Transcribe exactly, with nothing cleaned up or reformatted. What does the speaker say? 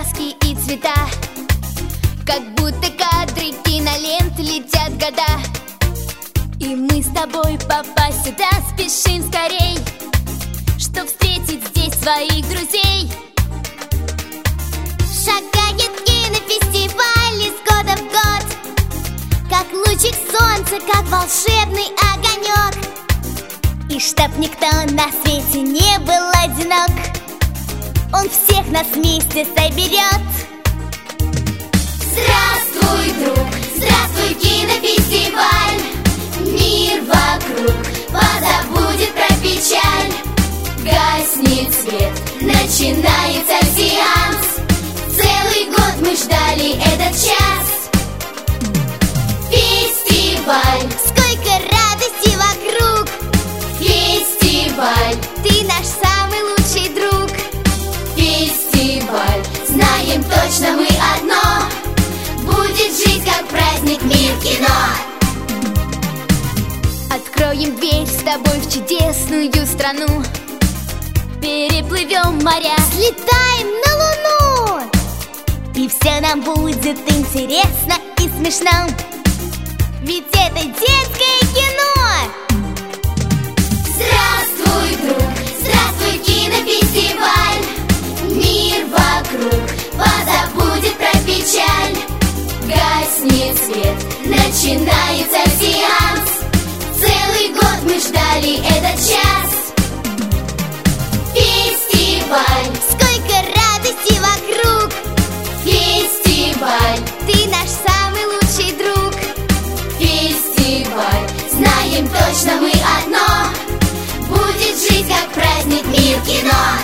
краски и цвета, как будто кадры кинолент летят года. И мы с тобой попасть сюда спешим скорей, чтоб встретить здесь своих друзей. Шагает кинофестиваль из года в год, как лучик солнца, как волшебный огонек. И чтоб никто на свете не был одинок, он всех нас вместе соберет. Здравствуй, друг, здравствуй, кинофестиваль. Мир вокруг позабудет про печаль. Гаснет свет, начинается сеанс. Целый год мы ждали этот час. Фестиваль, сколько радости вокруг. Фестиваль, ты наш самый лучший друг. Фестиваль, знаем точно мы одно: будет жить как праздник мир кино. Откроем дверь с тобой в чудесную страну, переплывем моря, слетаем на Луну. И все нам будет интересно и смешно, ведь это детское кино. Здравствуй, друг, здравствуй, кинофестиваль. Мир вокруг позабудет про печаль. Гаснет свет, начинается сеанс. Целый год мы ждали этот час. Фестиваль, сколько радости вокруг. Фестиваль, ты наш самый лучший друг. Фестиваль, знаем точно мы одно: будет жить как праздник мир кино.